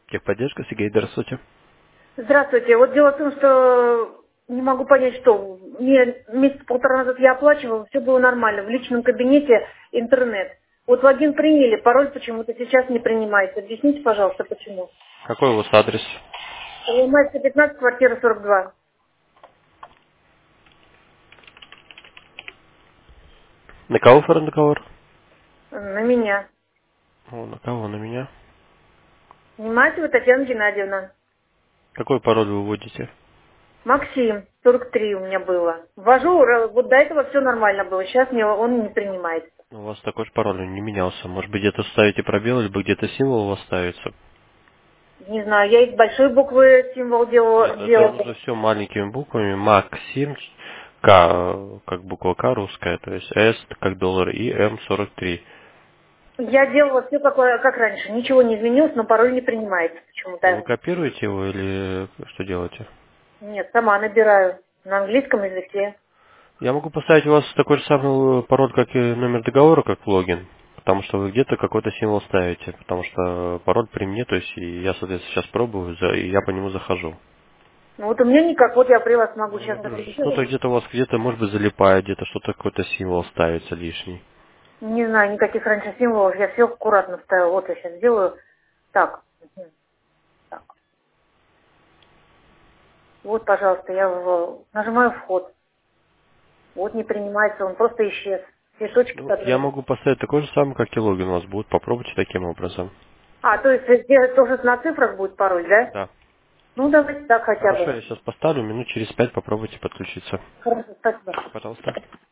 Техподдержка, Сергей, здравствуйте. Здравствуйте. Вот дело в том, что не могу понять, что мне месяц-полтора назад я оплачивала, все было нормально. В личном кабинете интернет. Вот логин приняли, пароль почему-то сейчас не принимается. Объясните, пожалуйста, почему. Какой у вас адрес? Майская 15, квартира 42. На кого оформлен договор? На меня. О, на кого? На меня? Понимаете, вы, Татьяна Геннадьевна. Какой пароль вы вводите? Максим, 43 у меня было. Ввожу, вот до этого все нормально было. Сейчас мне он не принимает. У вас такой же пароль, он не менялся. Может быть, где-то ставите пробел, либо где-то символ у вас ставится. Не знаю, я из большой буквы символ Нет, это делала. нужно все маленькими буквами. Максим, К, как буква К русская, то есть С, как доллар, и М43. Я делала все как раньше. Ничего не изменилось, но пароль не принимается Вы почему-то. копируете его или что делаете? Нет, сама набираю. На английском языке. Я могу поставить у вас такой же самый пароль, как и номер договора, как логин, потому что вы где-то какой-то символ ставите, потому что пароль при мне, то есть и я, соответственно, сейчас пробую, и я по нему захожу. Ну вот у меня никак. Вот я при вас могу Ну, я сейчас говорю, что-то записать. где-то у вас где-то, может быть, залипает, где-то что-то какой-то символ ставится лишний. Не знаю, никаких раньше символов. Я все аккуратно ставила. Вот я сейчас сделаю. Так. Так. Вот, пожалуйста, я нажимаю вход. Вот не принимается, он просто исчез. Все точки Ну, я подряд. могу поставить такой же самый, как и логин у вас будет. Попробуйте таким образом. А, то есть сделать тоже на цифрах будет пароль, да? Да. Ну, давайте так хотя Хорошо, бы. я сейчас поставлю, минут через 5 попробуйте подключиться. Хорошо, спасибо. Пожалуйста.